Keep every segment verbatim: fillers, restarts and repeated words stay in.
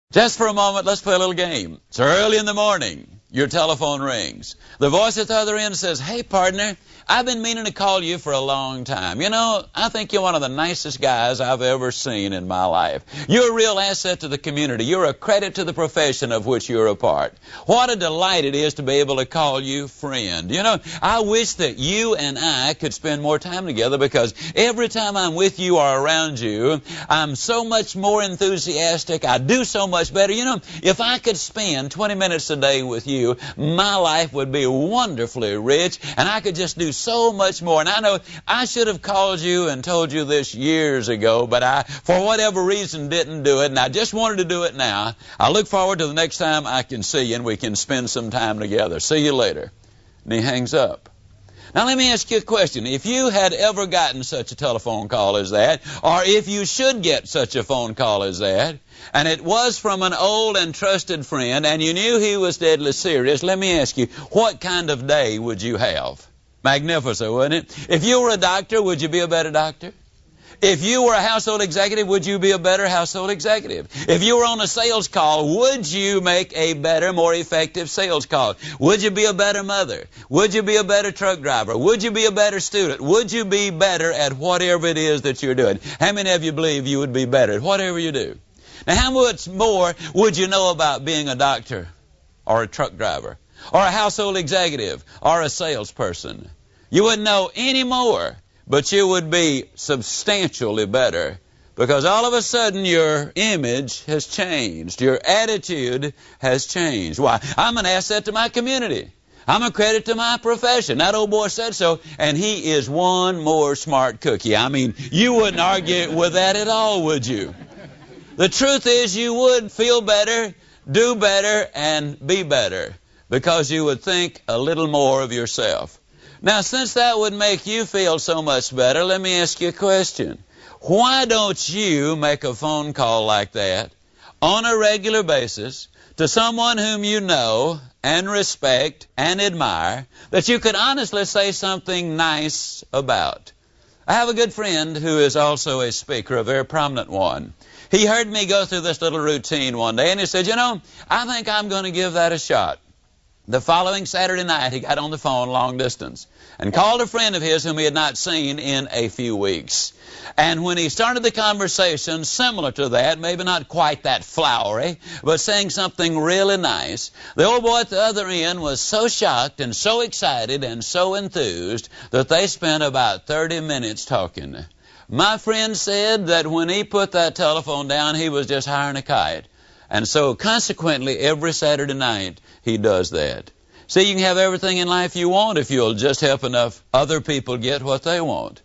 Just for a moment, let's play a little game. It's early in the morning. Your telephone rings. The voice at the other end says, "Hey, partner, I've been meaning to call you for a long time. You know, I think you're one of the nicest guys I've ever seen in my life. You're a real asset to the community. You're a credit to the profession of which you're a part. What a delight it is to be able to call you friend. You know, I wish that you and I could spend more time together, because every time I'm with you or around you, I'm so much more enthusiastic. I do so much better. You know, if I could spend twenty minutes a day with you, my life would be wonderfully rich, and I could just do so much more. And I know I should have called you and told you this years ago, but I, for whatever reason, didn't do it, and I just wanted to do it now. I look forward to the next time I can see you and we can spend some time together. See you later." And he hangs up. Now let me ask you a question. If you had ever gotten such a telephone call as that, or if you should get such a phone call as that, and it was from an old and trusted friend, and you knew he was deadly serious, let me ask you, what kind of day would you have? Magnificent, wouldn't it? If you were a doctor, would you be a better doctor? If you were a household executive, would you be a better household executive? If you were on a sales call, would you make a better, more effective sales call? Would you be a better mother? Would you be a better truck driver? Would you be a better student? Would you be better at whatever it is that you're doing? How many of you believe you would be better at whatever you do? Now, how much more would you know about being a doctor or a truck driver or a household executive or a salesperson? You wouldn't know any more, but you would be substantially better, because all of a sudden your image has changed. Your attitude has changed. Why? I'm an asset to my community. I'm a credit to my profession. That old boy said so, and he is one more smart cookie. I mean, you wouldn't argue with that at all, would you? The truth is, you would feel better, do better, and be better, because you would think a little more of yourself. Now, since that would make you feel so much better, let me ask you a question. Why don't you make a phone call like that on a regular basis to someone whom you know and respect and admire, that you could honestly say something nice about? I have a good friend who is also a speaker, a very prominent one. He heard me go through this little routine one day, and he said, "You know, I think I'm going to give that a shot." The following Saturday night, he got on the phone long distance and called a friend of his whom he had not seen in a few weeks. And when he started the conversation similar to that, maybe not quite that flowery, but saying something really nice, the old boy at the other end was so shocked and so excited and so enthused that they spent about thirty minutes talking. My friend said that when he put that telephone down, he was just hiring a kite. And so, consequently, every Saturday night, he does that. See, you can have everything in life you want if you'll just help enough other people get what they want.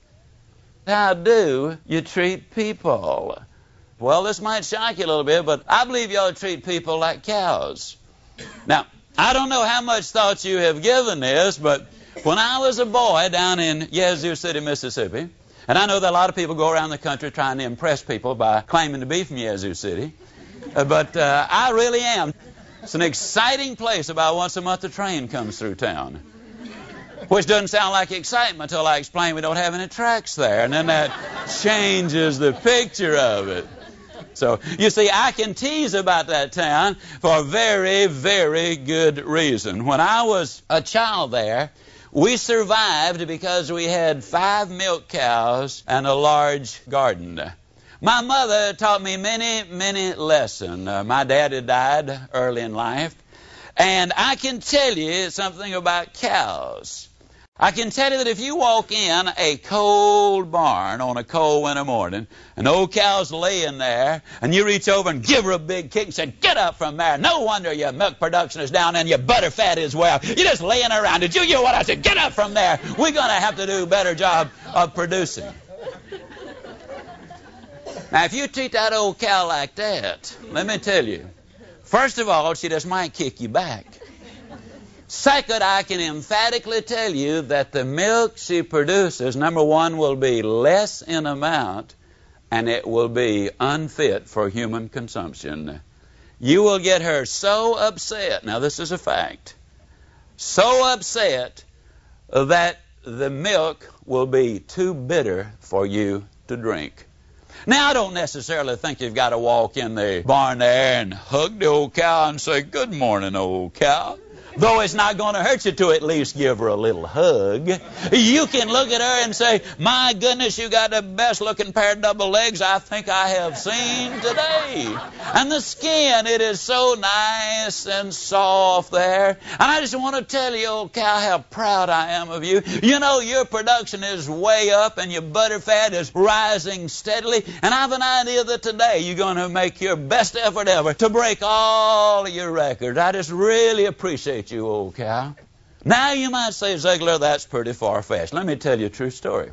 How do you treat people? Well, this might shock you a little bit, but I believe you ought to treat people like cows. Now, I don't know how much thought you have given this, but when I was a boy down in Yazoo City, Mississippi, and I know that a lot of people go around the country trying to impress people by claiming to be from Yazoo City, uh, but uh, I really am. It's an exciting place. About once a month the train comes through town, which doesn't sound like excitement until I explain we don't have any tracks there, and then that changes the picture of it. So, you see, I can tease about that town for a very, very good reason. When I was a child there, we survived because we had five milk cows and a large garden. My mother taught me many, many lessons. Uh, my dad had died early in life. And I can tell you something about cows. I can tell you that if you walk in a cold barn on a cold winter morning, and the old cow's laying there, and you reach over and give her a big kick and say, "Get up from there. No wonder your milk production is down and your butter fat is well. You're just laying around. Did you hear what I said? Get up from there. We're going to have to do a better job of producing." Now, if you treat that old cow like that, let me tell you, first of all, she just might kick you back. Second, I can emphatically tell you that the milk she produces, number one, will be less in amount, and it will be unfit for human consumption. You will get her so upset, now this is a fact, so upset that the milk will be too bitter for you to drink. Now, I don't necessarily think you've got to walk in the barn there and hug the old cow and say, "Good morning, old cow." Though it's not going to hurt you to at least give her a little hug. You can look at her and say, "My goodness, you got the best looking pair of double legs I think I have seen today." And the skin, it is so nice and soft there. And I just want to tell you, old cow, how proud I am of you. You know, your production is way up and your butter fat is rising steadily. And I have an idea that today you're going to make your best effort ever to break all of your records. I just really appreciate you, old cow. Now you might say, "Ziegler, that's pretty far-fetched." Let me tell you a true story.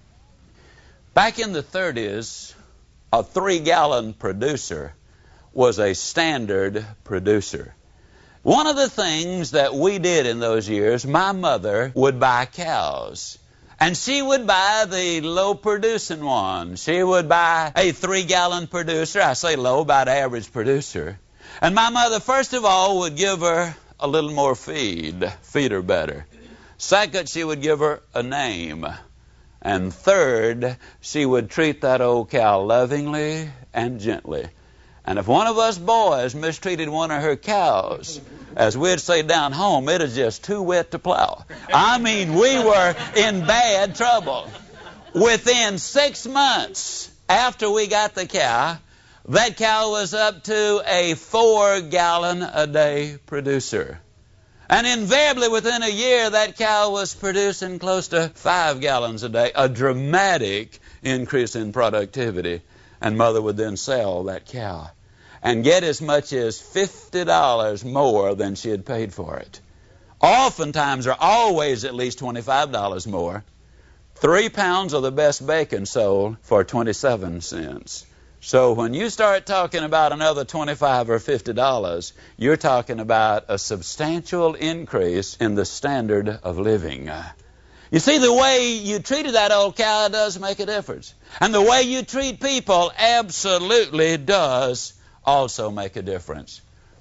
Back in the thirties, a three-gallon producer was a standard producer. One of the things that we did in those years, my mother would buy cows. And she would buy the low-producing one. She would buy a three-gallon producer. I say low, about average producer. And my mother, first of all, would give her a little more feed, feed her better. Second, she would give her a name. And third, she would treat that old cow lovingly and gently. And if one of us boys mistreated one of her cows, as we'd say down home, it is just too wet to plow. I mean, we were in bad trouble. Within six months after we got the cow, that cow was up to a four-gallon-a-day producer. And invariably within a year, that cow was producing close to five gallons a day, a dramatic increase in productivity. And Mother would then sell that cow and get as much as fifty dollars more than she had paid for it. Oftentimes, or always at least twenty-five dollars more. Three pounds of the best bacon sold for twenty-seven cents. So when you start talking about another twenty-five or fifty dollars, you're talking about a substantial increase in the standard of living. You see, the way you treated that old cow does make a difference. And the way you treat people absolutely does also make a difference.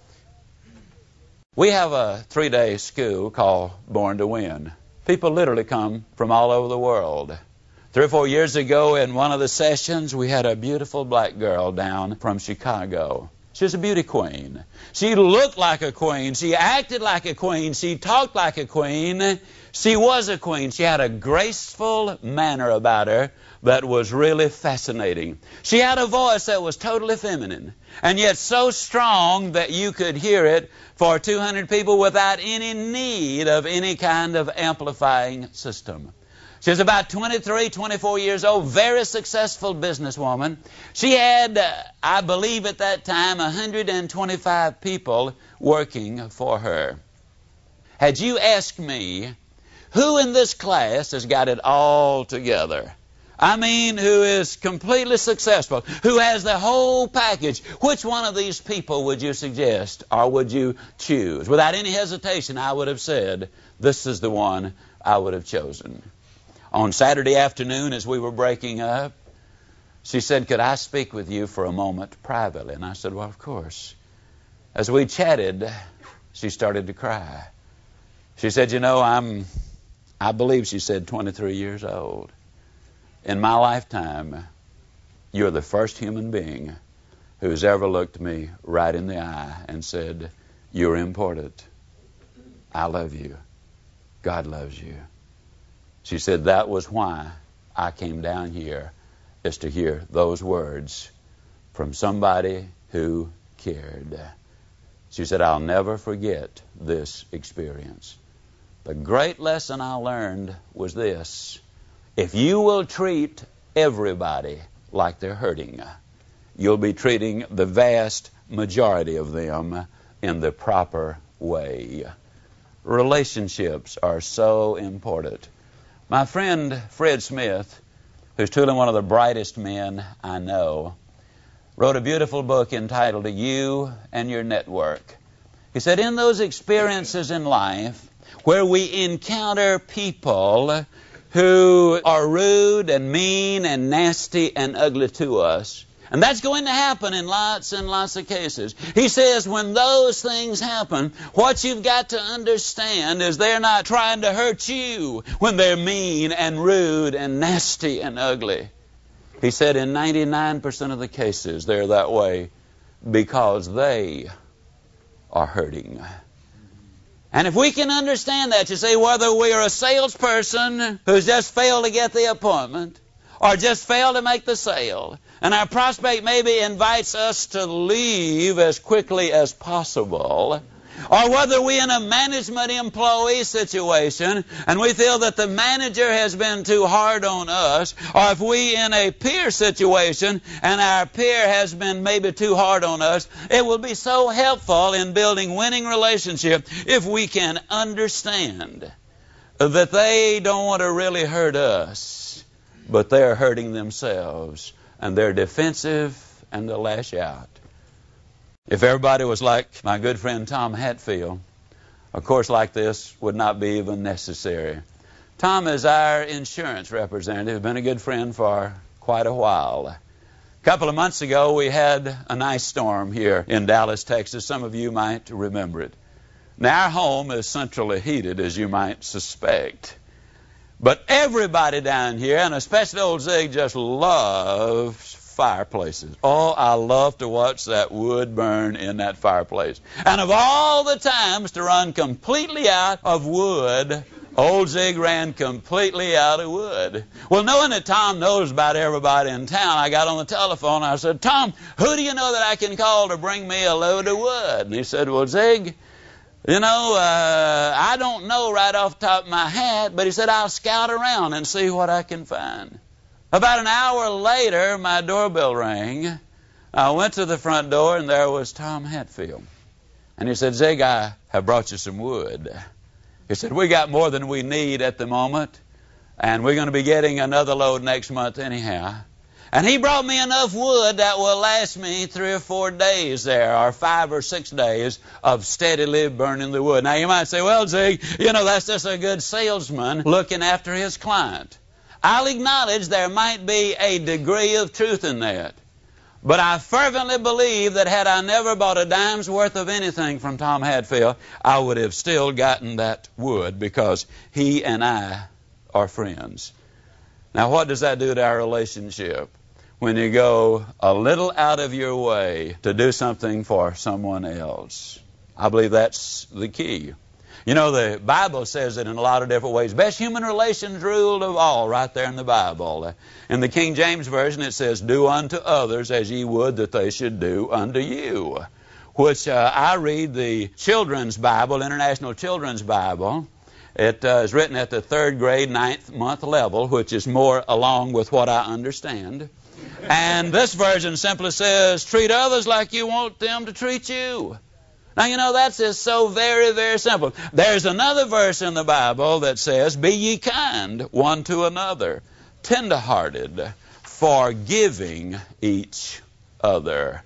We have a three-day school called Born to Win. People literally come from all over the world. Three or four years ago in one of the sessions, we had a beautiful black girl down from Chicago. She was a beauty queen. She looked like a queen. She acted like a queen. She talked like a queen. She was a queen. She had a graceful manner about her that was really fascinating. She had a voice that was totally feminine, and yet so strong that you could hear it for two hundred people without any need of any kind of amplifying system. She was about twenty-three, twenty-four years old, very successful businesswoman. She had, uh, I believe at that time, one hundred twenty-five people working for her. Had you asked me, who in this class has got it all together? I mean, who is completely successful, who has the whole package, which one of these people would you suggest or would you choose? Without any hesitation, I would have said, this is the one I would have chosen. On Saturday afternoon, as we were breaking up, she said, "Could I speak with you for a moment privately?" And I said, "Well, of course." As we chatted, she started to cry. She said, "You know, I'm, I believe," she said, twenty-three years old. "In my lifetime, you're the first human being who's ever looked me right in the eye and said, 'You're important. I love you. God loves you.'" She said, "That was why I came down here, is to hear those words from somebody who cared." She said, "I'll never forget this experience. The great lesson I learned was this: if you will treat everybody like they're hurting, you'll be treating the vast majority of them in the proper way." Relationships are so important. My friend Fred Smith, who's truly one of the brightest men I know, wrote a beautiful book entitled You and Your Network. He said, in those experiences in life where we encounter people who are rude and mean and nasty and ugly to us, and that's going to happen in lots and lots of cases. He says when those things happen, what you've got to understand is they're not trying to hurt you when they're mean and rude and nasty and ugly. He said in ninety-nine percent of the cases they're that way because they are hurting. And if we can understand that, you see, whether we are a salesperson who's just failed to get the appointment or just failed to make the sale, and our prospect maybe invites us to leave as quickly as possible, or whether we're in a management employee situation and we feel that the manager has been too hard on us, or if we in a peer situation and our peer has been maybe too hard on us, it will be so helpful in building winning relationship if we can understand that they don't want to really hurt us, but they're hurting themselves, and they're defensive and they lash out. If everybody was like my good friend Tom Hatfield, a course like this would not be even necessary. Tom is our insurance representative, been a good friend for quite a while. A couple of months ago, we had a nice storm here in Dallas, Texas. Some of you might remember it. Now, our home is centrally heated, as you might suspect. But everybody down here, and especially old Zig, just loves fireplaces. Oh, I love to watch that wood burn in that fireplace. And of all the times to run completely out of wood, old Zig ran completely out of wood. Well, knowing that Tom knows about everybody in town, I got on the telephone and I said, Tom, who do you know that I can call to bring me a load of wood? And he said, well, Zig, you know, uh, I don't know right off the top of my head, but he said, I'll scout around and see what I can find. About an hour later, my doorbell rang. I went to the front door, and there was Tom Hatfield. And he said, Zig, I have brought you some wood. He said, we got more than we need at the moment, and we're going to be getting another load next month anyhow. And he brought me enough wood that will last me three or four days there, or five or six days of steadily burning the wood. Now, you might say, well, Zig, you know, that's just a good salesman looking after his client. I'll acknowledge there might be a degree of truth in that. But I fervently believe that had I never bought a dime's worth of anything from Tom Hatfield, I would have still gotten that wood because he and I are friends. Now, what does that do to our relationship? When you go a little out of your way to do something for someone else. I believe that's the key. You know, the Bible says it in a lot of different ways. Best human relations rule of all, right there in the Bible. In the King James Version, it says, do unto others as ye would that they should do unto you. Which uh, I read the Children's Bible, International Children's Bible. It uh, is written at the third grade, ninth month level, which is more along with what I understand. And this version simply says, treat others like you want them to treat you. Now, you know, that's just so very, very simple. There's another verse in the Bible that says, be ye kind one to another, tender-hearted, forgiving each other.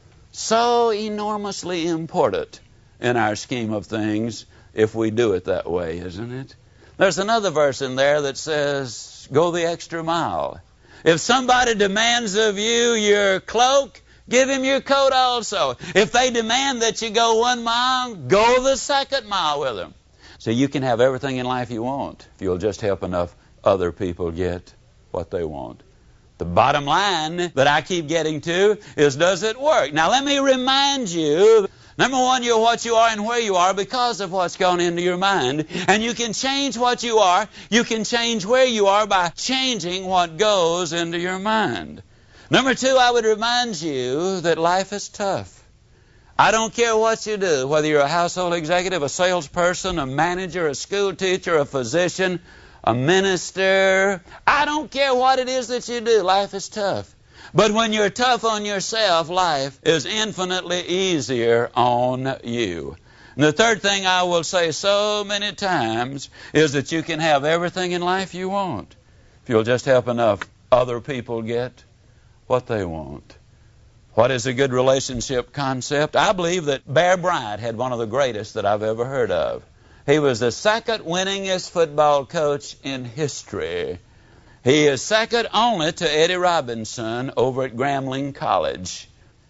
So enormously important in our scheme of things if we do it that way, isn't it? There's another verse in there that says, go the extra mile. If somebody demands of you your cloak, give him your coat also. If they demand that you go one mile, go the second mile with them. So you can have everything in life you want if you'll just help enough other people get what they want. The bottom line that I keep getting to is, does it work? Now let me remind you, number one, you're what you are and where you are because of what's gone into your mind. And you can change what you are. You can change where you are by changing what goes into your mind. Number two, I would remind you that life is tough. I don't care what you do, whether you're a household executive, a salesperson, a manager, a school teacher, a physician, a minister. I don't care what it is that you do. Life is tough. But when you're tough on yourself, life is infinitely easier on you. And the third thing I will say so many times is that you can have everything in life you want if you'll just help enough other people get what they want. What is a good relationship concept? I believe that Bear Bryant had one of the greatest that I've ever heard of. He was the second winningest football coach in history. He is second only to Eddie Robinson over at Grambling College.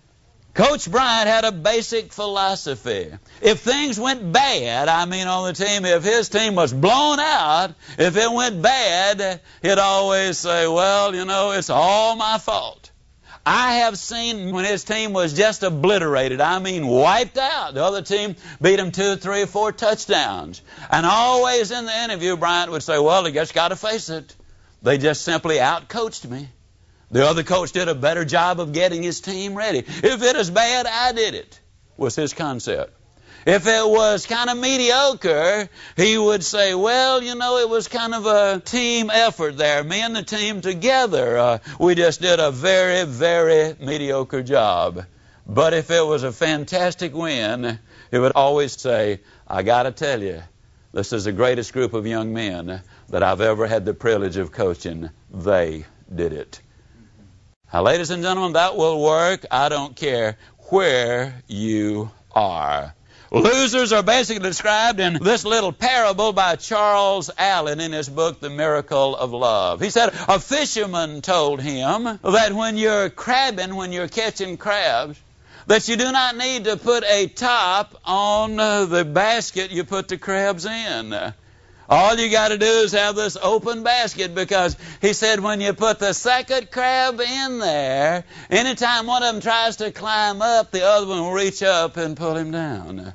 Coach Bryant had a basic philosophy. If things went bad, I mean on the team, if his team was blown out, if it went bad, he'd always say, well, you know, it's all my fault. I have seen when his team was just obliterated, I mean wiped out. The other team beat him two, three, four touchdowns. And always in the interview, Bryant would say, well, you just got to face it. They just simply outcoached me. The other coach did a better job of getting his team ready. If it is bad, I did it, was his concept. If it was kind of mediocre, he would say, well, you know, it was kind of a team effort there. Me and the team together, uh, we just did a very, very mediocre job. But if it was a fantastic win, he would always say, I got to tell you, this is the greatest group of young men that I've ever had the privilege of coaching. They did it. Now, ladies and gentlemen, that will work. I don't care where you are. Losers are basically described in this little parable by Charles Allen in his book, The Miracle of Love. He said, a fisherman told him that when you're crabbing, when you're catching crabs, that you do not need to put a top on the basket you put the crabs in. All you got to do is have this open basket, because he said when you put the second crab in there, anytime one of them tries to climb up, the other one will reach up and pull him down.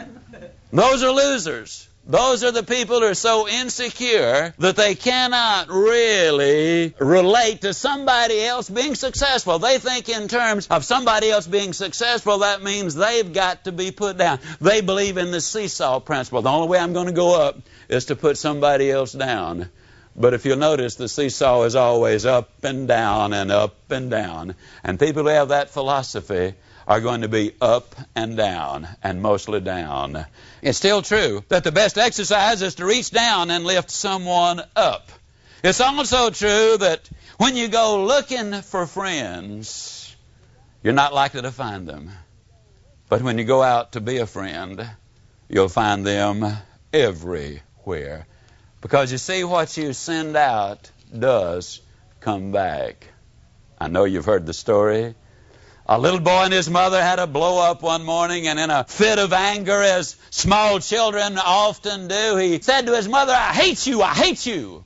Those are losers. Those are the people who are so insecure that they cannot really relate to somebody else being successful. They think in terms of somebody else being successful, that means they've got to be put down. They believe in the seesaw principle. The only way I'm going to go up is to put somebody else down. But if you'll notice, the seesaw is always up and down and up and down. And people who have that philosophy are going to be up and down, and mostly down. It's still true that the best exercise is to reach down and lift someone up. It's also true that when you go looking for friends, you're not likely to find them. But when you go out to be a friend, you'll find them everywhere. Because you see, what you send out does come back. I know you've heard the story. A little boy and his mother had a blow-up one morning, and in a fit of anger, as small children often do, he said to his mother, I hate you, I hate you.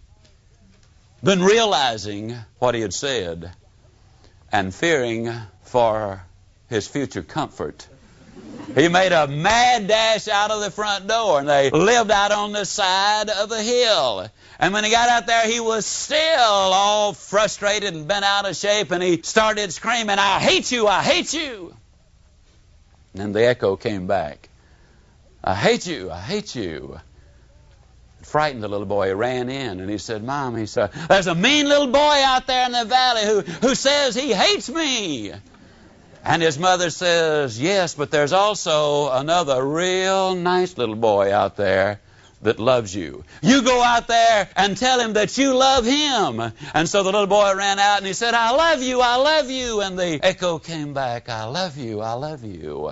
Then realizing what he had said and fearing for his future comfort, he made a mad dash out of the front door, and they lived out on the side of a hill. And when he got out there, he was still all frustrated and bent out of shape, and he started screaming, I hate you, I hate you. And then the echo came back. I hate you, I hate you. It frightened the little boy. He ran in, and he said, Mom, he said, there's a mean little boy out there in the valley who, who says he hates me. And his mother says, yes, but there's also another real nice little boy out there that loves you. You go out there and tell him that you love him. And so the little boy ran out and he said, I love you, I love you. And the echo came back, I love you, I love you.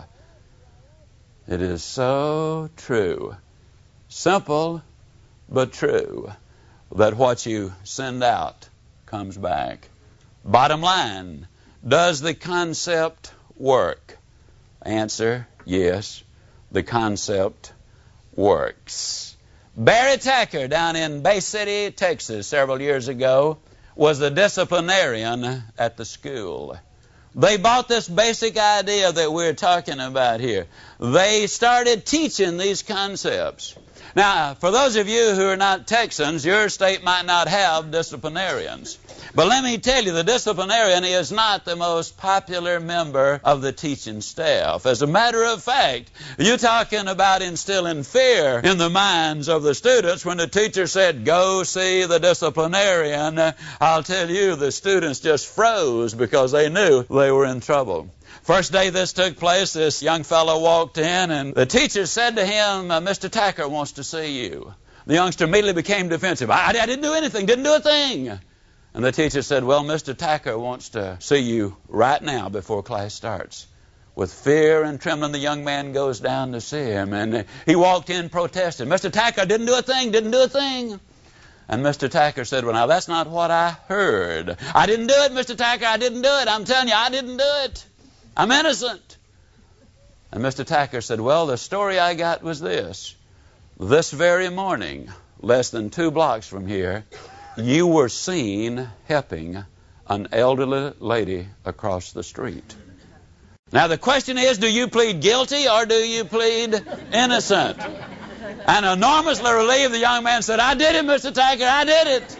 It is so true, simple but true, that what you send out comes back. Bottom line, does the concept work? Answer, yes, the concept works. Barry Tacker down in Bay City, Texas, several years ago, was the disciplinarian at the school. They bought this basic idea that we're talking about here. They started teaching these concepts. Now, for those of you who are not Texans, your state might not have disciplinarians. But let me tell you, the disciplinarian is not the most popular member of the teaching staff. As a matter of fact, you're talking about instilling fear in the minds of the students. When the teacher said, go see the disciplinarian, I'll tell you, the students just froze because they knew they were in trouble. First day this took place, this young fellow walked in, and the teacher said to him, Mister Tacker wants to see you. The youngster immediately became defensive. I, I didn't do anything, didn't do a thing. And the teacher said, well, Mister Tacker wants to see you right now before class starts. With fear and trembling, the young man goes down to see him, and he walked in protesting. Mister Tacker didn't do a thing, didn't do a thing. And Mister Tacker said, well, now, that's not what I heard. I didn't do it, Mister Tacker, I didn't do it. I'm telling you, I didn't do it. I'm innocent. And Mister Tacker said, well, the story I got was this. This very morning, less than two blocks from here, you were seen helping an elderly lady across the street. Now the question is, do you plead guilty or do you plead innocent? And enormously relieved, the young man said, I did it, Mister Tacker, I did it.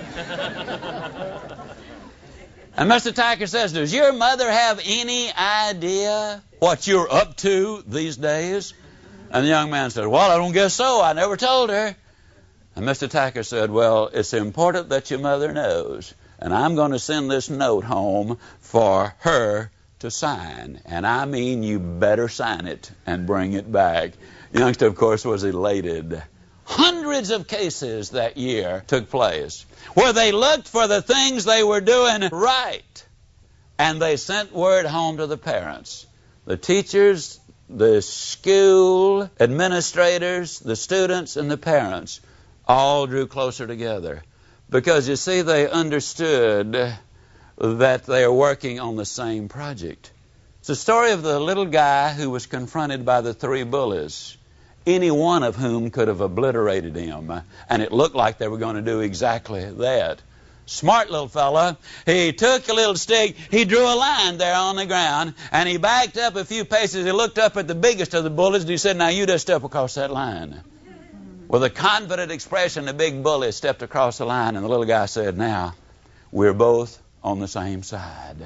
And Mister Tacker says, does your mother have any idea what you're up to these days? And the young man said, well, I don't guess so. I never told her. And Mister Tacker said, well, it's important that your mother knows. And I'm going to send this note home for her to sign. And I mean, you better sign it and bring it back. The youngster, of course, was elated. Hundreds of cases that year took place where they looked for the things they were doing right, and they sent word home to the parents. The teachers, the school administrators, the students, and the parents all drew closer together because, you see, they understood that they are working on the same project. It's the story of the little guy who was confronted by the three bullies, any one of whom could have obliterated him, and it looked like they were going to do exactly that. Smart little fella. He took a little stick, he drew a line there on the ground, and he backed up a few paces. He looked up at the biggest of the bullies, and he said, now you just step across that line. With a confident expression, the big bully stepped across the line, and the little guy said, now, we're both on the same side.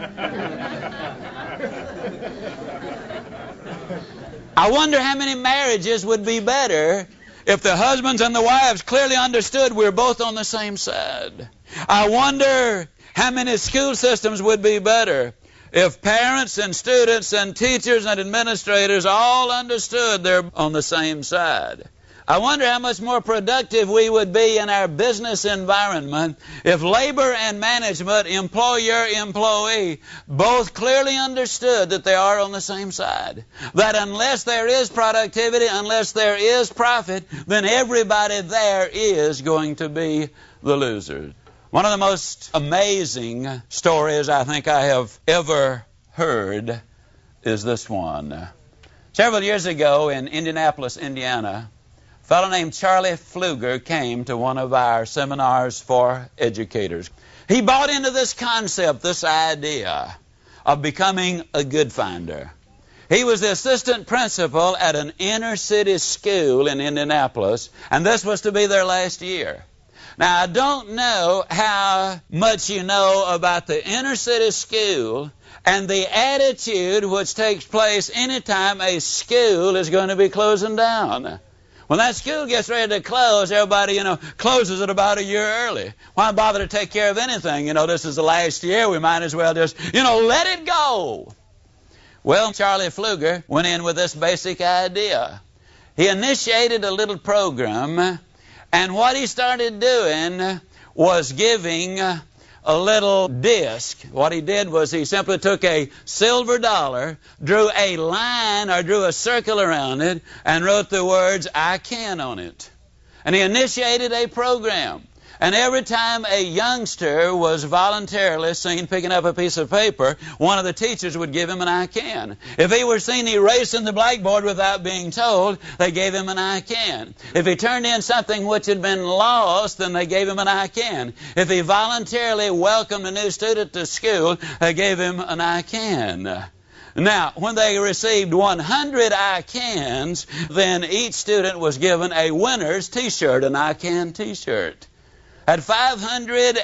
I wonder how many marriages would be better if the husbands and the wives clearly understood we're both on the same side. I wonder how many school systems would be better if parents and students and teachers and administrators all understood they're on the same side. I wonder how much more productive we would be in our business environment if labor and management, employer, employee, both clearly understood that they are on the same side. That unless there is productivity, unless there is profit, then everybody there is going to be the loser. One of the most amazing stories I think I have ever heard is this one. Several years ago in Indianapolis, Indiana, a fellow named Charlie Pfluger came to one of our seminars for educators. He bought into this concept, this idea of becoming a good finder. He was the assistant principal at an inner city school in Indianapolis, and this was to be their last year. Now, I don't know how much you know about the inner city school and the attitude which takes place anytime a school is going to be closing down. When that school gets ready to close, everybody, you know, closes it about a year early. Why bother to take care of anything? You know, this is the last year. We might as well just, you know, let it go. Well, Charlie Pfluger went in with this basic idea. He initiated a little program, and what he started doing was giving a little disc. What he did was he simply took a silver dollar, drew a line or drew a circle around it, and wrote the words, I can on it. And he initiated a program. And every time a youngster was voluntarily seen picking up a piece of paper, one of the teachers would give him an I can. If he were seen erasing the blackboard without being told, they gave him an I can. If he turned in something which had been lost, then they gave him an I can. If he voluntarily welcomed a new student to school, they gave him an I can. Now, when they received one hundred I cans, then each student was given a winner's T-shirt, an I can T-shirt. Had five hundred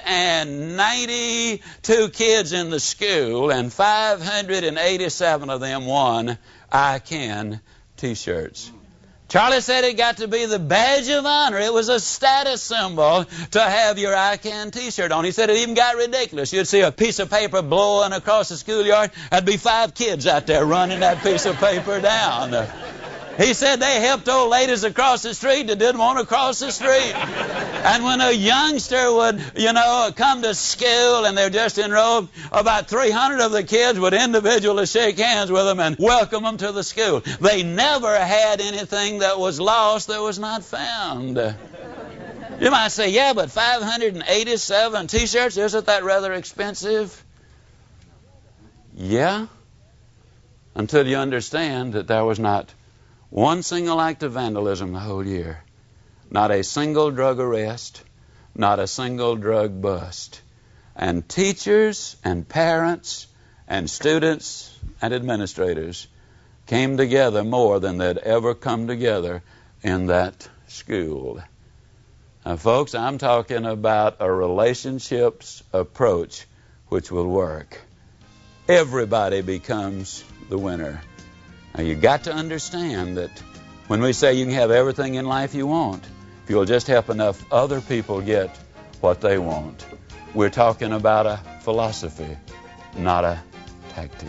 ninety-two kids in the school, and five hundred eighty-seven of them won I can T-shirts. Charlie said it got to be the badge of honor. It was a status symbol to have your I can T-shirt on. He said it even got ridiculous. You'd see a piece of paper blowing across the schoolyard. There'd be five kids out there running that piece of paper down. He said they helped old ladies across the street that didn't want to cross the street. And when a youngster would, you know, come to school and they're just enrolled, about three hundred of the kids would individually shake hands with them and welcome them to the school. They never had anything that was lost that was not found. You might say, yeah, but five hundred eighty-seven T-shirts, isn't that rather expensive? Yeah. until you understand that there was not one single act of vandalism the whole year, not a single drug arrest, not a single drug bust. And teachers and parents and students and administrators came together more than they'd ever come together in that school. Now, folks, I'm talking about a relationships approach which will work. Everybody becomes the winner. Now, you've got to understand that when we say you can have everything in life you want, if you'll just help enough other people get what they want. We're talking about a philosophy, not a tactic.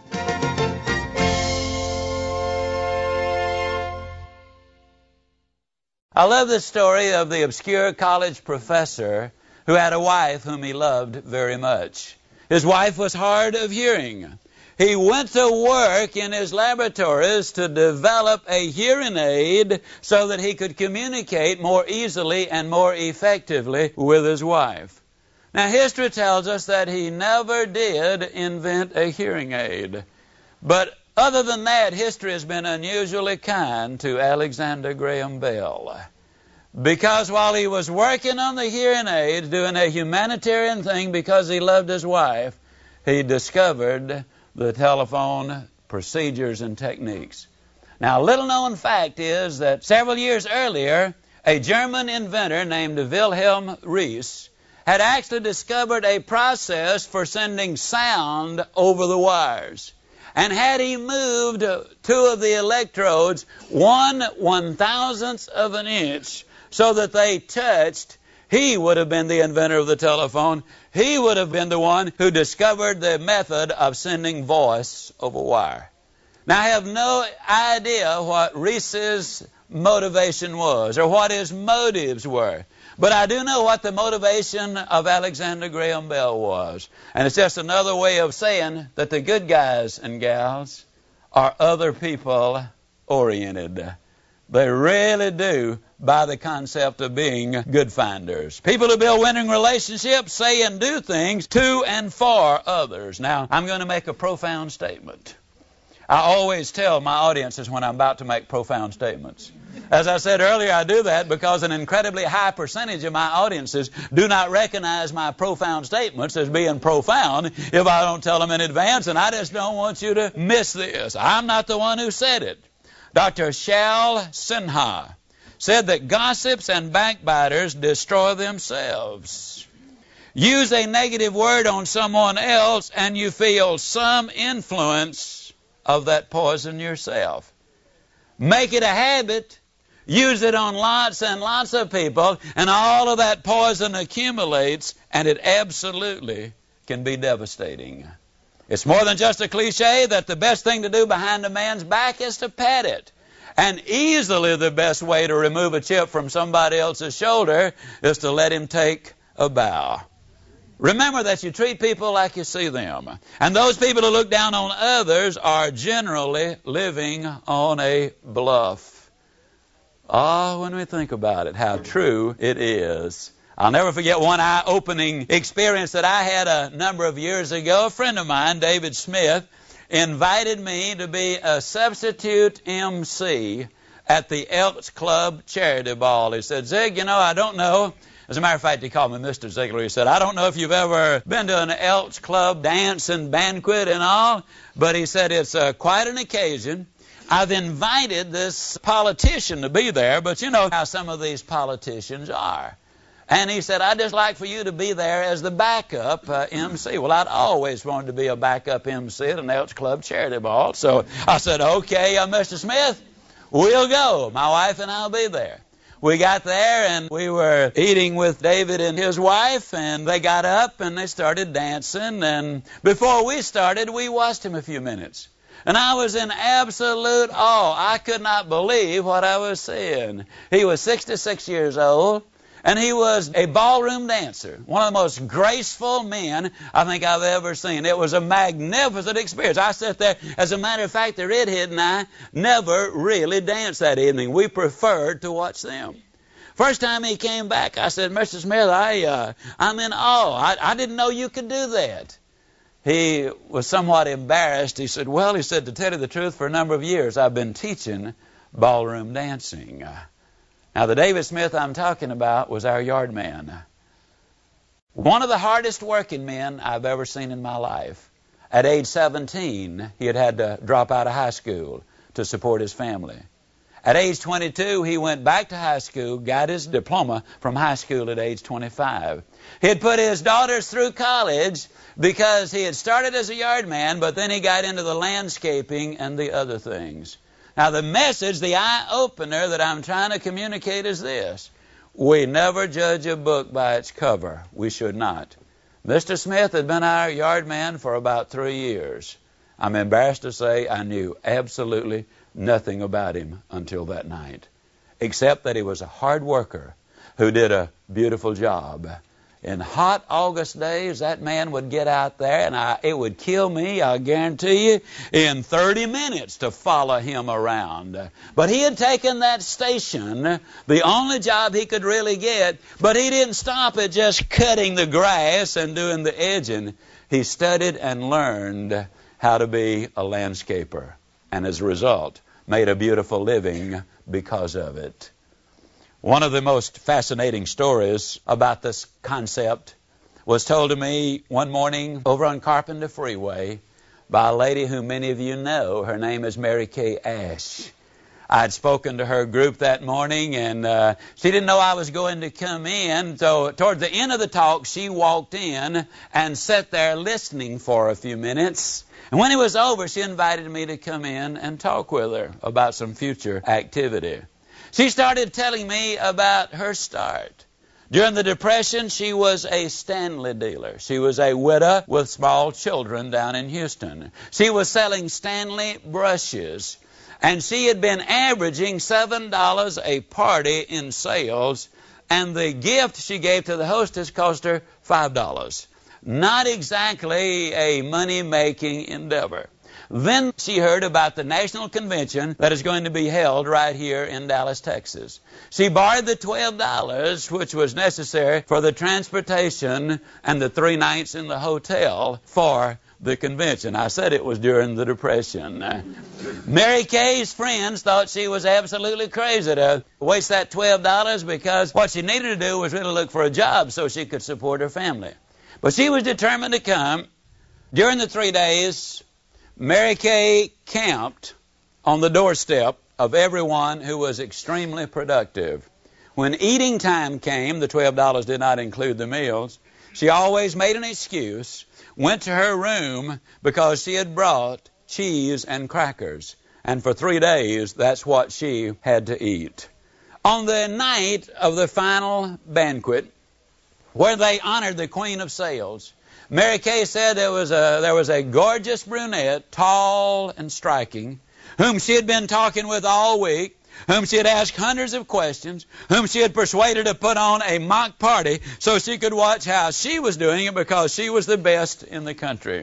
I love the story of the obscure college professor who had a wife whom he loved very much. His wife was hard of hearing. He went to work in his laboratories to develop a hearing aid so that he could communicate more easily and more effectively with his wife. Now, history tells us that he never did invent a hearing aid. But other than that, history has been unusually kind to Alexander Graham Bell. Because while he was working on the hearing aid, doing a humanitarian thing because he loved his wife, he discovered the telephone procedures and techniques. Now, a little-known fact is that several years earlier, a German inventor named Wilhelm Reis had actually discovered a process for sending sound over the wires. And had he moved two of the electrodes one one-thousandth of an inch so that they touched, he would have been the inventor of the telephone. He would have been the one who discovered the method of sending voice over wire. Now, I have no idea what Reis's motivation was or what his motives were. But I do know what the motivation of Alexander Graham Bell was. And it's just another way of saying that the good guys and gals are other people oriented. They really do buy the concept of being good finders. People who build winning relationships say and do things to and for others. Now, I'm going to make a profound statement. I always tell my audiences when I'm about to make profound statements. As I said earlier, I do that because an incredibly high percentage of my audiences do not recognize my profound statements as being profound if I don't tell them in advance, and I just don't want you to miss this. I'm not the one who said it. Doctor Shal Sinha said that gossips and backbiters destroy themselves. Use a negative word on someone else and you feel some influence of that poison yourself. Make it a habit. Use it on lots and lots of people, and all of that poison accumulates, and it absolutely can be devastating. It's more than just a cliche that the best thing to do behind a man's back is to pat it. And easily the best way to remove a chip from somebody else's shoulder is to let him take a bow. Remember that you treat people like you see them. And those people who look down on others are generally living on a bluff. Ah, when we think about it, how true it is. I'll never forget one eye-opening experience that I had a number of years ago. A friend of mine, David Smith, invited me to be a substitute M C at the Elks Club Charity Ball. He said, Zig, you know, I don't know. As a matter of fact, he called me Mister Ziegler. He said, I don't know if you've ever been to an Elks Club dance and banquet and all, but he said it's uh, quite an occasion. I've invited this politician to be there, but you know how some of these politicians are. And he said, I'd just like for you to be there as the backup uh, M C. Well, I'd always wanted to be a backup M C at an Elks Club Charity Ball. So I said, okay, uh, Mister Smith, we'll go. My wife and I'll be there. We got there, and we were eating with David and his wife, and they got up, and they started dancing. And before we started, we watched him a few minutes. And I was in absolute awe. I could not believe what I was seeing. He was sixty-six years old, and he was a ballroom dancer, one of the most graceful men I think I've ever seen. It was a magnificent experience. I sat there. As a matter of fact, the redhead and I never really danced that evening. We preferred to watch them. First time he came back, I said, Mister Smith, I, uh, I'm in awe. I, I didn't know you could do that. he was somewhat embarrassed. He said, well, he said, to tell you the truth, for a number of years I've been teaching ballroom dancing. Now, the David Smith I'm talking about was our yard man. One of the hardest working men I've ever seen in my life. At age seventeen, he had had to drop out of high school to support his family. At age twenty-two, he went back to high school, got his diploma from high school at age twenty-five. He had put his daughters through college because he had started as a yard man, but then he got into the landscaping and the other things. Now, the message, the eye-opener that I'm trying to communicate is this. We never judge a book by its cover. We should not. Mister Smith had been our yard man for about three years. I'm embarrassed to say I knew absolutely nothing about him until that night, except that he was a hard worker who did a beautiful job. In hot August days, that man would get out there, and I, it would kill me, I guarantee you, in thirty minutes to follow him around. But he had taken that station, the only job he could really get, but he didn't stop at just cutting the grass and doing the edging. He studied and learned how to be a landscaper, and as a result, made a beautiful living because of it. One of the most fascinating stories about this concept was told to me one morning over on Carpenter Freeway by a lady who many of you know. Her name is Mary Kay Ash. I had spoken to her group that morning, and uh, she didn't know I was going to come in. So toward the end of the talk, she walked in and sat there listening for a few minutes. And when it was over, she invited me to come in and talk with her about some future activity. She started telling me about her start. During the Depression, she was a Stanley dealer. She was a widow with small children down in Houston. She was selling Stanley brushes, and she had been averaging seven dollars a party in sales, and the gift she gave to the hostess cost her five dollars. Not exactly a money-making endeavor. Then she heard about the national convention that is going to be held right here in Dallas, Texas. She borrowed the twelve dollars, which was necessary for the transportation and the three nights in the hotel for the convention. I said it was during the Depression. Mary Kay's friends thought she was absolutely crazy to waste that twelve dollars because what she needed to do was really look for a job so she could support her family. But she was determined to come. During the three days, Mary Kay camped on the doorstep of everyone who was extremely productive. When eating time came, the twelve dollars did not include the meals, she always made an excuse, went to her room because she had brought cheese and crackers. And for three days, that's what she had to eat. On the night of the final banquet, where they honored the Queen of Sales, Mary Kay said there was a there was a gorgeous brunette, tall and striking, whom she had been talking with all week, whom she had asked hundreds of questions, whom she had persuaded to put on a mock party so she could watch how she was doing it because she was the best in the country.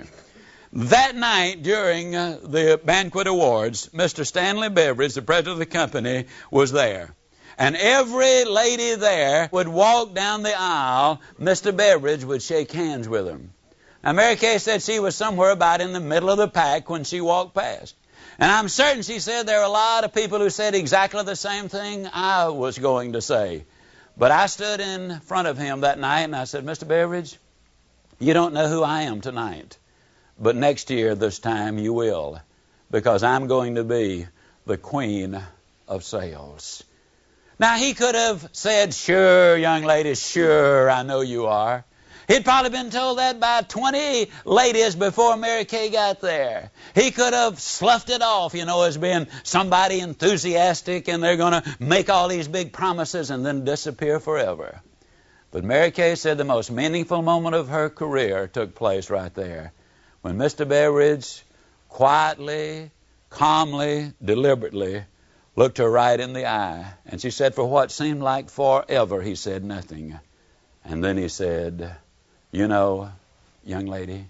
That night during uh, the banquet awards, Mister Stanley Beveridge, the president of the company, was there. And every lady there would walk down the aisle. Mister Beveridge would shake hands with them. Now, Mary Kay said she was somewhere about in the middle of the pack when she walked past. And I'm certain she said there were a lot of people who said exactly the same thing I was going to say. But I stood in front of him that night and I said, Mister Beveridge, you don't know who I am tonight. But next year, this time, you will. Because I'm going to be the Queen of Sales. Now, he could have said, sure, young lady, sure, I know you are. He'd probably been told that by twenty ladies before Mary Kay got there. He could have sloughed it off, you know, as being somebody enthusiastic and they're going to make all these big promises and then disappear forever. But Mary Kay said the most meaningful moment of her career took place right there when Mister Beveridge quietly, calmly, deliberately looked her right in the eye. And she said, for what seemed like forever, he said nothing. And then he said, you know, young lady,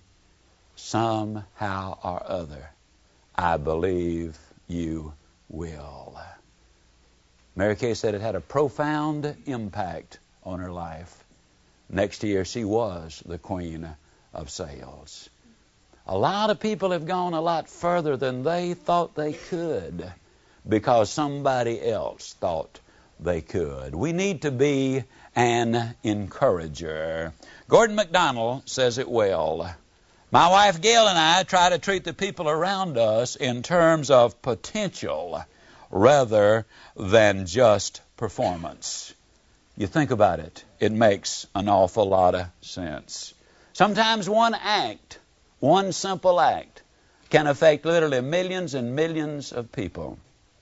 somehow or other, I believe you will. Mary Kay said it had a profound impact on her life. Next year, she was the Queen of Sales. A lot of people have gone a lot further than they thought they could because somebody else thought they could. We need to be an encourager. Gordon MacDonald says it well. My wife Gail and I try to treat the people around us in terms of potential rather than just performance. You think about it, it makes an awful lot of sense. Sometimes one act, one simple act, can affect literally millions and millions of people.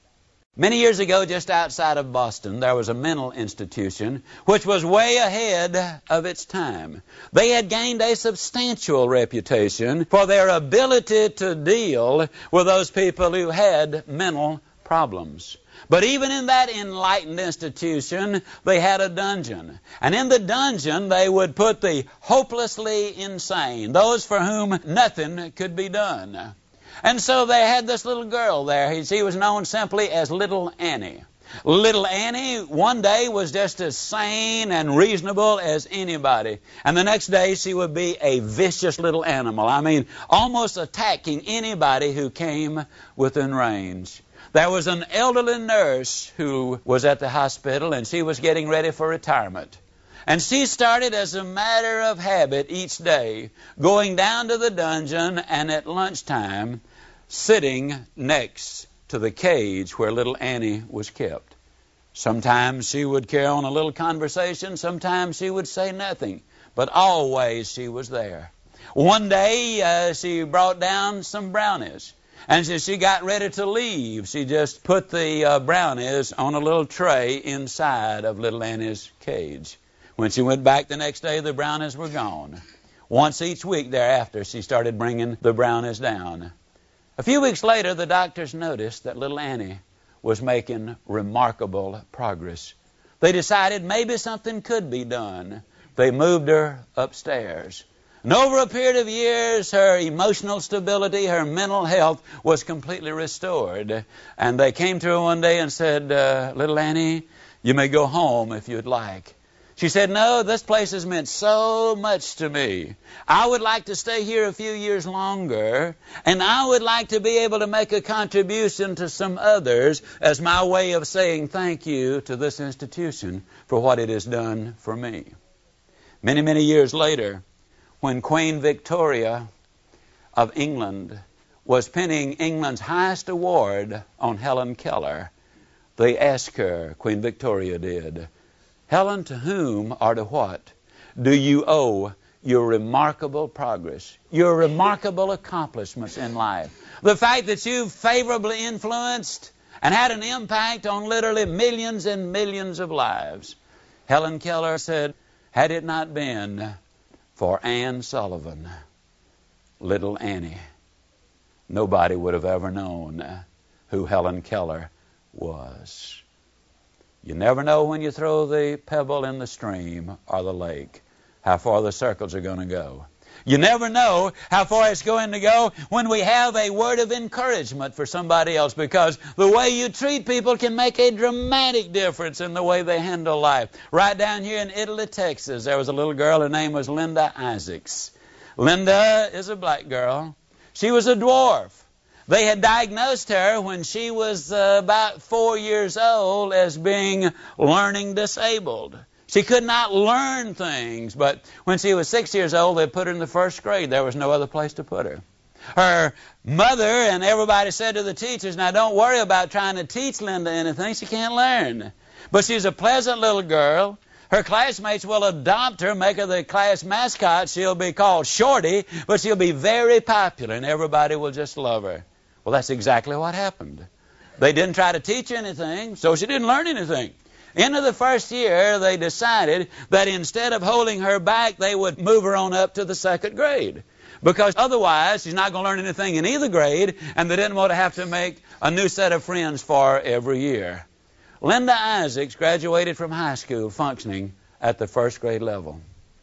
Many years ago, just outside of Boston, there was a mental institution which was way ahead of its time. They had gained a substantial reputation for their ability to deal with those people who had mental problems. But even in that enlightened institution, they had a dungeon. And in the dungeon, they would put the hopelessly insane, those for whom nothing could be done. And so they had this little girl there. She was known simply as Little Annie. Little Annie one day was just as sane and reasonable as anybody. And the next day she would be a vicious little animal. I mean, almost attacking anybody who came within range. There was an elderly nurse who was at the hospital, and she was getting ready for retirement. And she started, as a matter of habit each day, going down to the dungeon and at lunchtime sitting next to the cage where little Annie was kept. Sometimes she would carry on a little conversation, sometimes she would say nothing, but always she was there. One day uh, she brought down some brownies. And as she got ready to leave, she just put the uh, brownies on a little tray inside of little Annie's cage. When she went back the next day, the brownies were gone. Once each week thereafter, she started bringing the brownies down. A few weeks later, the doctors noticed that little Annie was making remarkable progress. They decided maybe something could be done. They moved her upstairs. And over a period of years, her emotional stability, her mental health was completely restored. And they came to her one day and said, uh, Little Annie, you may go home if you'd like. She said, no, this place has meant so much to me. I would like to stay here a few years longer, and I would like to be able to make a contribution to some others as my way of saying thank you to this institution for what it has done for me. Many, many years later, when Queen Victoria of England was pinning England's highest award on Helen Keller, they asked her, Queen Victoria did, Helen, to whom or to what do you owe your remarkable progress, your remarkable accomplishments in life? The fact that you've favorably influenced and had an impact on literally millions and millions of lives. Helen Keller said, had it not been for Anne Sullivan, little Annie, nobody would have ever known who Helen Keller was. You never know when you throw the pebble in the stream or the lake how far the circles are going to go. You never know how far it's going to go when we have a word of encouragement for somebody else, because the way you treat people can make a dramatic difference in the way they handle life. Right down here in Italy, Texas, there was a little girl. Her name was Linda Isaacs. Linda is a black girl. She was a dwarf. They had diagnosed her when she was uh, about four years old as being learning disabled. She could not learn things, but when she was six years old, they put her in the first grade. There was no other place to put her. Her mother and everybody said to the teachers, now don't worry about trying to teach Linda anything. She can't learn. But she's a pleasant little girl. Her classmates will adopt her, make her the class mascot. She'll be called Shorty, but she'll be very popular, and everybody will just love her. Well, that's exactly what happened. They didn't try to teach her anything, so she didn't learn anything. Into the first year, they decided that instead of holding her back, they would move her on up to the second grade. Because otherwise, she's not going to learn anything in either grade, and they didn't want to have to make a new set of friends for every year. Linda Isaacs graduated from high school functioning at the first grade level.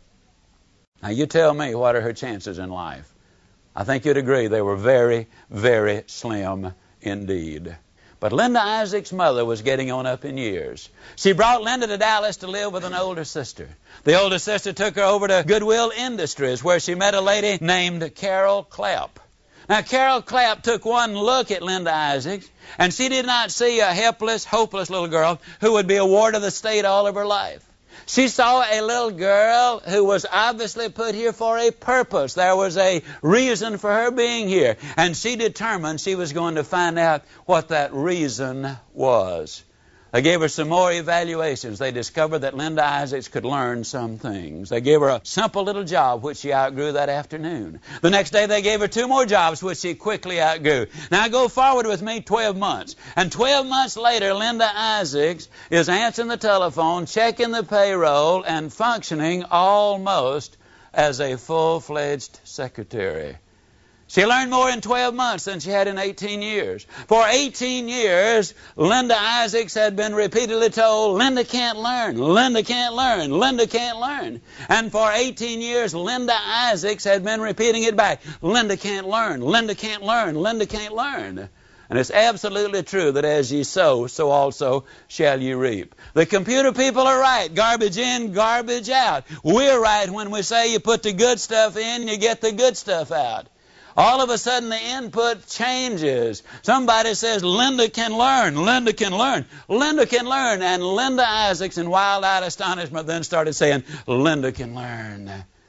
Now, you tell me, what are her chances in life? I think you'd agree they were very, very slim indeed. But Linda Isaac's mother was getting on up in years. She brought Linda to Dallas to live with an older sister. The older sister took her over to Goodwill Industries, where she met a lady named Carol Clapp. Now, Carol Clapp took one look at Linda Isaacs, and she did not see a helpless, hopeless little girl who would be a ward of the state all of her life. She saw a little girl who was obviously put here for a purpose. There was a reason for her being here. And she determined she was going to find out what that reason was. They gave her some more evaluations. They discovered that Linda Isaacs could learn some things. They gave her a simple little job, which she outgrew that afternoon. The next day they gave her two more jobs, which she quickly outgrew. Now go forward with me twelve months. And twelve months later, Linda Isaacs is answering the telephone, checking the payroll, and functioning almost as a full-fledged secretary. She learned more in twelve months than she had in eighteen years. For eighteen years, Linda Isaacs had been repeatedly told, Linda can't learn, Linda can't learn, Linda can't learn. And for eighteen years, Linda Isaacs had been repeating it back, Linda can't learn, Linda can't learn, Linda can't learn. And it's absolutely true that as ye sow, so also shall ye reap. The computer people are right. Garbage in, garbage out. We're right when we say you put the good stuff in, you get the good stuff out. All of a sudden, the input changes. Somebody says, Linda can learn, Linda can learn, Linda can learn. And Linda Isaacs, in wild-eyed astonishment, then started saying, Linda can learn.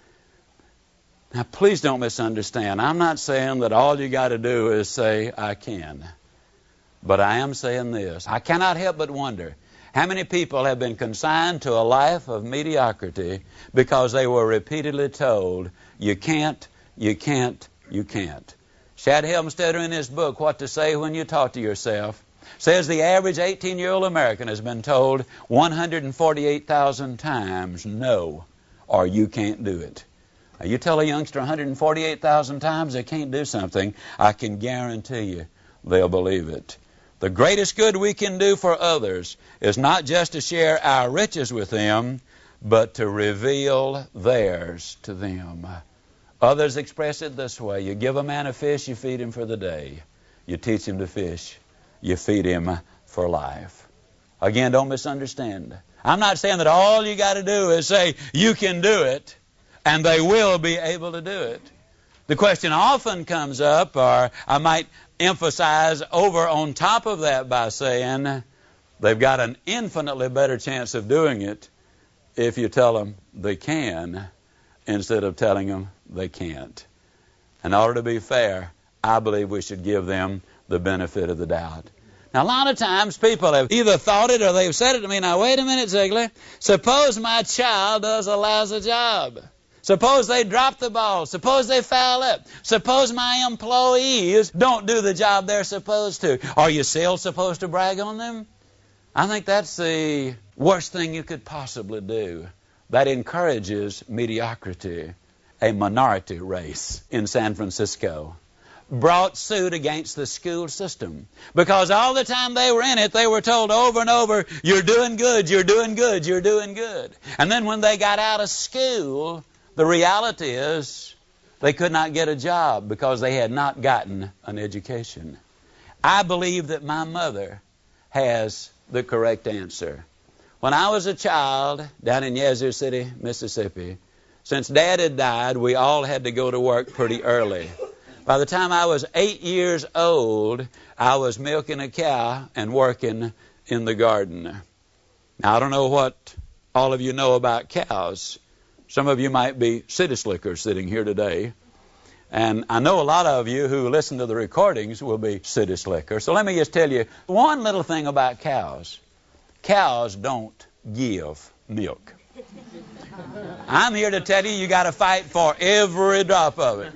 Now, please don't misunderstand. I'm not saying that all you got to do is say, I can. But I am saying this. I cannot help but wonder how many people have been consigned to a life of mediocrity because they were repeatedly told, you can't, you can't, you can't. Shad Helmstetter, in his book, What to Say When You Talk to Yourself, says the average eighteen-year-old American has been told one hundred forty-eight thousand times no, or you can't do it. Now, you tell a youngster one hundred forty-eight thousand times they can't do something, I can guarantee you they'll believe it. The greatest good we can do for others is not just to share our riches with them, but to reveal theirs to them. Others express it this way. You give a man a fish, you feed him for the day. You teach him to fish, you feed him for life. Again, don't misunderstand. I'm not saying that all you got to do is say, you can do it, and they will be able to do it. The question often comes up, or I might emphasize over on top of that by saying, they've got an infinitely better chance of doing it if you tell them they can, instead of telling them they can't. In order to be fair, I believe we should give them the benefit of the doubt. Now, a lot of times people have either thought it or they've said it to me. Now, wait a minute, Ziegler. Suppose my child does a lousy job. Suppose they drop the ball. Suppose they foul up. Suppose my employees don't do the job they're supposed to. Are you still supposed to brag on them? I think that's the worst thing you could possibly do. That encourages mediocrity. A minority race in San Francisco brought suit against the school system because all the time they were in it, they were told over and over, you're doing good, you're doing good, you're doing good. And then when they got out of school, the reality is they could not get a job because they had not gotten an education. I believe that my mother has the correct answer. When I was a child down in Yazoo City, Mississippi, since Dad had died, we all had to go to work pretty early. By the time I was eight years old, I was milking a cow and working in the garden. Now, I don't know what all of you know about cows. Some of you might be city slickers sitting here today. And I know a lot of you who listen to the recordings will be city slickers. So let me just tell you one little thing about cows. Cows don't give milk. I'm here to tell you, you got to fight for every drop of it.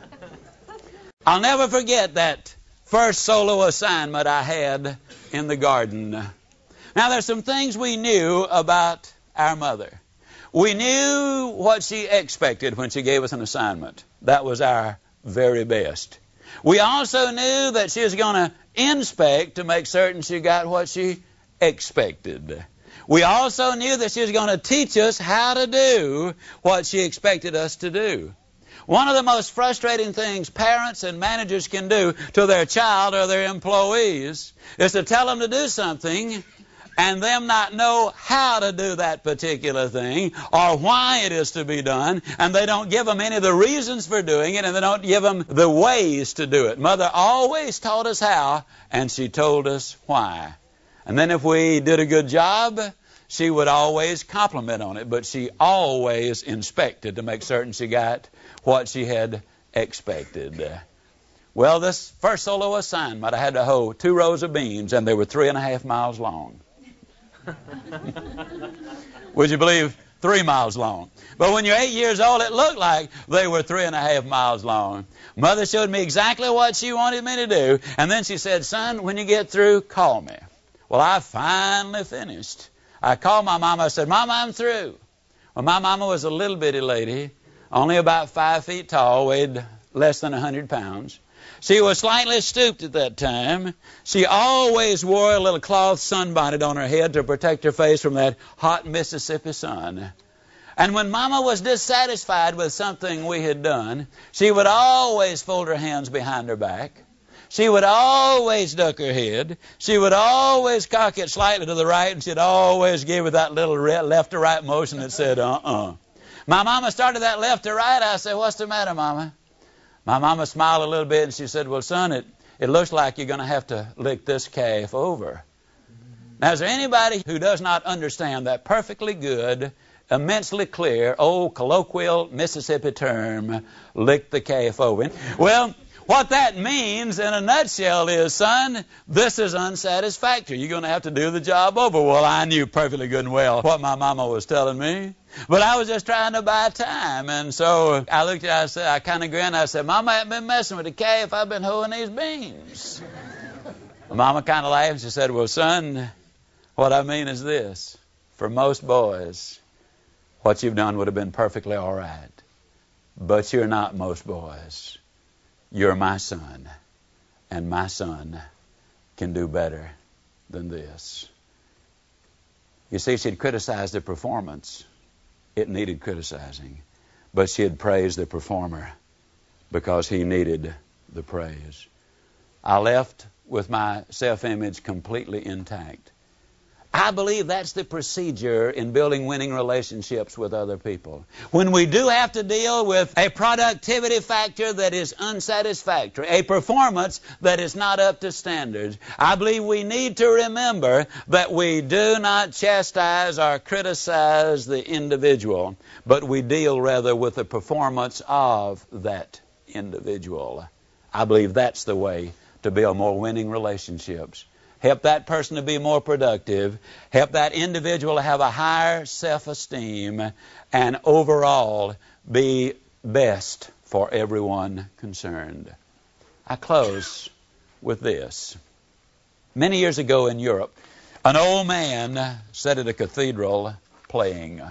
I'll never forget that first solo assignment I had in the garden. Now, there's some things we knew about our mother. We knew what she expected when she gave us an assignment. That was our very best. We also knew that she was going to inspect to make certain she got what she expected. We also knew that she was going to teach us how to do what she expected us to do. One of the most frustrating things parents and managers can do to their child or their employees is to tell them to do something and them not know how to do that particular thing or why it is to be done, and they don't give them any of the reasons for doing it, and they don't give them the ways to do it. Mother always taught us how, and she told us why. And then if we did a good job, she would always compliment on it, but she always inspected to make certain she got what she had expected. Well, this first solo assignment, I had to hoe two rows of beans, and they were three and a half miles long. Would you believe three miles long? But when you're eight years old, it looked like they were three and a half miles long. Mother showed me exactly what she wanted me to do, and then she said, son, when you get through, call me. Well, I finally finished. I called my mama. I said, Mama, I'm through. Well, my mama was a little bitty lady, only about five feet tall, weighed less than a hundred pounds. She was slightly stooped at that time. She always wore a little cloth sunbonnet on her head to protect her face from that hot Mississippi sun. And when Mama was dissatisfied with something we had done, she would always fold her hands behind her back. She would always duck her head. She would always cock it slightly to the right, and she'd always give it that little left to right motion that said, uh-uh. My mama started that left to right. I said, what's the matter, Mama? My mama smiled a little bit, and she said, well, son, it, it looks like you're going to have to lick this calf over. Now, is there anybody who does not understand that perfectly good, immensely clear, old colloquial Mississippi term, lick the calf over? Well, what that means in a nutshell is, son, this is unsatisfactory. You're going to have to do the job over. Well, I knew perfectly good and well what my mama was telling me, but I was just trying to buy time. And so I looked at her, I said, I kind of grinned. I said, Mama, I haven't been messing with the calf. I've been hoeing these beans. Mama kind of laughed. She said, well, son, what I mean is this. For most boys, what you've done would have been perfectly all right. But you're not most boys. You're my son, and my son can do better than this. You see, she'd criticized the performance. It needed criticizing. But she had praised the performer because he needed the praise. I left with my self-image completely intact. I believe that's the procedure in building winning relationships with other people. When we do have to deal with a productivity factor that is unsatisfactory, a performance that is not up to standards, I believe we need to remember that we do not chastise or criticize the individual, but we deal rather with the performance of that individual. I believe that's the way to build more winning relationships. Help that person to be more productive. Help that individual to have a higher self-esteem and overall be best for everyone concerned. I close with this. Many years ago in Europe, an old man sat at a cathedral playing.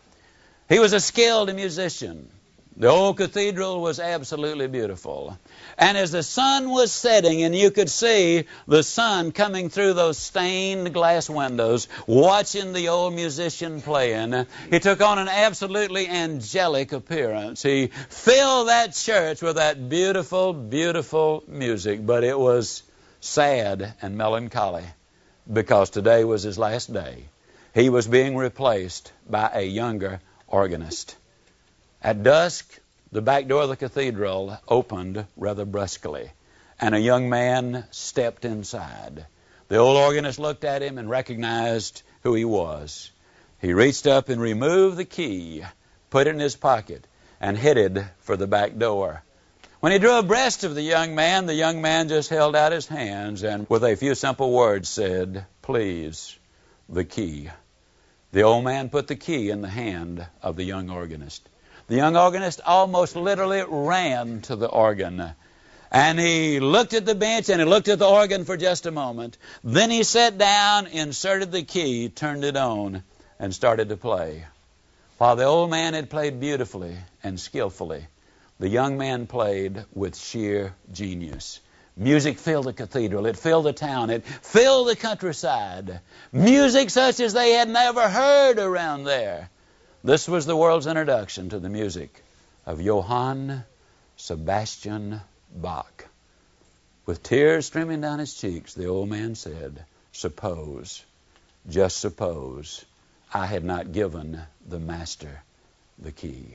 He was a skilled musician. The old cathedral was absolutely beautiful. And as the sun was setting and you could see the sun coming through those stained glass windows, watching the old musician playing, he took on an absolutely angelic appearance. He filled that church with that beautiful, beautiful music. But it was sad and melancholy because today was his last day. He was being replaced by a younger organist. At dusk, the back door of the cathedral opened rather brusquely, and a young man stepped inside. The old organist looked at him and recognized who he was. He reached up and removed the key, put it in his pocket, and headed for the back door. When he drew abreast of the young man, the young man just held out his hands and with a few simple words said, "Please, the key." The old man put the key in the hand of the young organist. The young organist almost literally ran to the organ. And he looked at the bench and he looked at the organ for just a moment. Then he sat down, inserted the key, turned it on, and started to play. While the old man had played beautifully and skillfully, the young man played with sheer genius. Music filled the cathedral. It filled the town. It filled the countryside. Music such as they had never heard around there. This was the world's introduction to the music of Johann Sebastian Bach. With tears streaming down his cheeks, the old man said, suppose, just suppose, I had not given the master the key.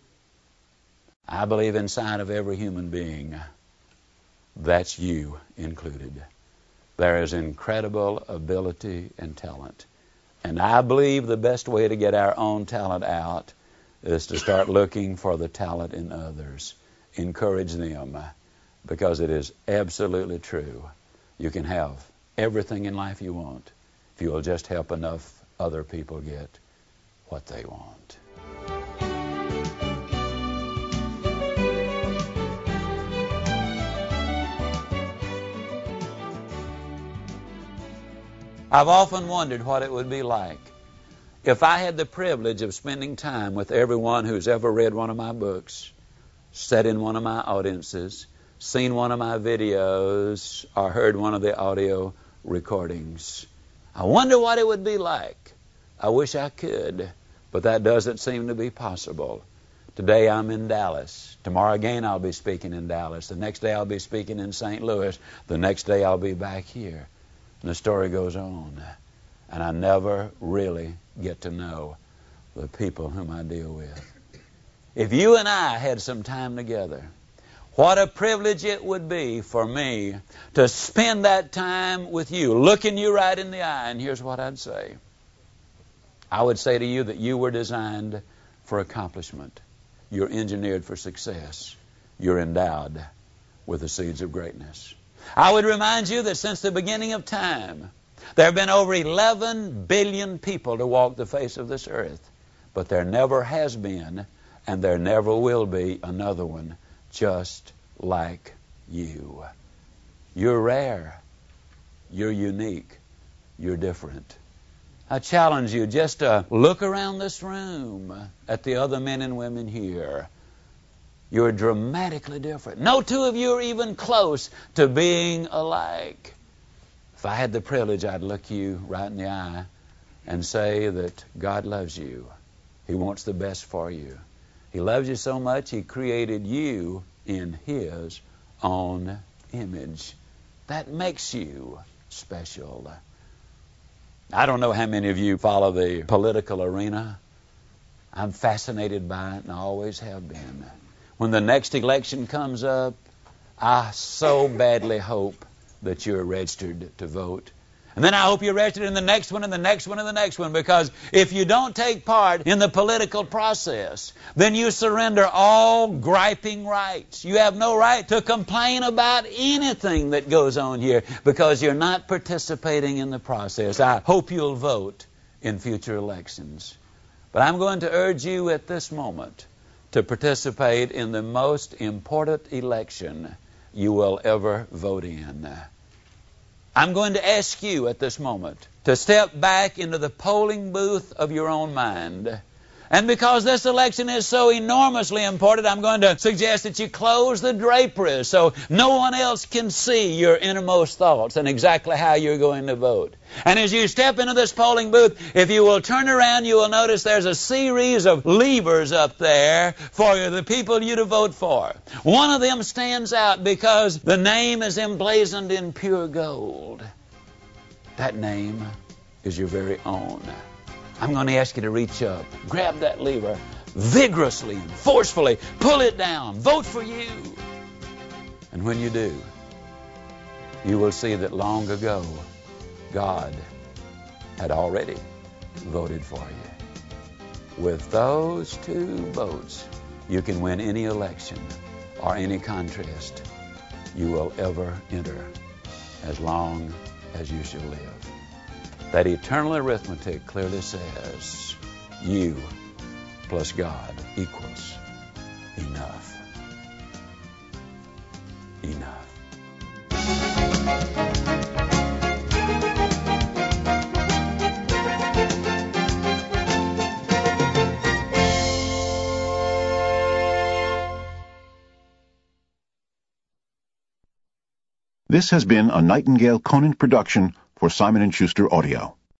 I believe inside of every human being, that's you included, there is incredible ability and talent. And I believe the best way to get our own talent out is to start looking for the talent in others. Encourage them, because it is absolutely true. You can have everything in life you want if you will just help enough other people get what they want. I've often wondered what it would be like if I had the privilege of spending time with everyone who's ever read one of my books, sat in one of my audiences, seen one of my videos, or heard one of the audio recordings. I wonder what it would be like. I wish I could, but that doesn't seem to be possible. Today I'm in Dallas. Tomorrow again I'll be speaking in Dallas. The next day I'll be speaking in Saint Louis. The next day I'll be back here. And the story goes on. And I never really get to know the people whom I deal with. If you and I had some time together, what a privilege it would be for me to spend that time with you, looking you right in the eye. And here's what I'd say. I would say to you that you were designed for accomplishment. You're engineered for success. You're endowed with the seeds of greatness. I would remind you that since the beginning of time, there have been over eleven billion people to walk the face of this earth. But there never has been, and there never will be, another one just like you. You're rare. You're unique. You're different. I challenge you just to look around this room at the other men and women here. You're dramatically different. No two of you are even close to being alike. If I had the privilege, I'd look you right in the eye and say that God loves you. He wants the best for you. He loves you so much, He created you in His own image. That makes you special. I don't know how many of you follow the political arena. I'm fascinated by it, and I always have been. When the next election comes up, I so badly hope that you're registered to vote. And then I hope you're registered in the next one and the next one and the next one, because if you don't take part in the political process, then you surrender all griping rights. You have no right to complain about anything that goes on here because you're not participating in the process. I hope you'll vote in future elections. But I'm going to urge you at this moment to participate in the most important election you will ever vote in. I'm going to ask you at this moment to step back into the polling booth of your own mind. And because this election is so enormously important, I'm going to suggest that you close the draperies so no one else can see your innermost thoughts and exactly how you're going to vote. And as you step into this polling booth, if you will turn around, you will notice there's a series of levers up there for the people you to vote for. One of them stands out because the name is emblazoned in pure gold. That name is your very own. I'm going to ask you to reach up, grab that lever vigorously and forcefully, pull it down, vote for you. And when you do, you will see that long ago, God had already voted for you. With those two votes, you can win any election or any contest you will ever enter as long as you shall live. That eternal arithmetic clearly says you plus God equals enough. Enough. This has been a Nightingale Conant production for Simon and Schuster Audio.